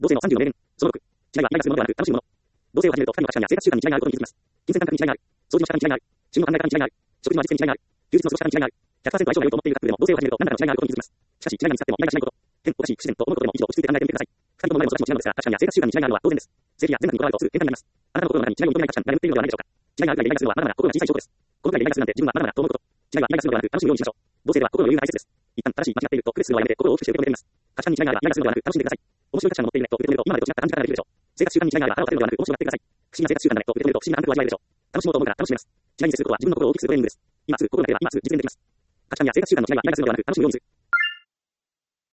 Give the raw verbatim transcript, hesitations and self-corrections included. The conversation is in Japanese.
同性のさんじゅうの名言。そのろく。違いはイライラするものではなく楽しむもの。同性を始めると二人の価値観や生活習慣に違いがあることに気づきます。金銭感覚に違いがある。掃除の仕方に違いがある。収入の考え方に違いがある。食事の味付けに違いがある。休日の過ごし方に違いがある。ひゃくパーセント 相性が良いと思っているカップルでも同性を始めると何らかの違いがあることに気づきます。しかし、違いが見つかってもイライラしないこと。変、おかしい、不自然と思うことでも一度落ち着いて考えてみてください。二人とも生まれも育ちも違うのですが、価値観や生活習慣に違いがあるのは当然です。性癖や前科にこだわるとすぐ喧嘩になります。あなたの心の中に違いを認めない価値観が眠っているのではないでしょうか。違いがあるぐらいイライラするのはまだまだ心が小さい証拠です。このくらいでイライラするなんて自分はまだまだと思うこと。違いはイライラするのではなく楽しむようにしましょう。同性では心の余裕が大切です。一旦正しい間違っていると区別するのはやめて心を大きくして受け止めてみます。価値観に違いがあればイライラするのではなく楽しんでください。面白い価値観を持っているねと受け止めると今までと違った感じ方ができるでしょう。生活習慣に違いがあれば腹を立てるのではなく面白がってください。不思議な生活習慣だねと受け止めると不思議な感覚を味わえるでしょう。楽しもうと思うから楽しめます。違いに接することは自分の心を大きくするトレーニングです。今すぐ心がければ今すぐ実現できます。価値観や生活習慣の違いはイライラするのではなく楽しむようにする。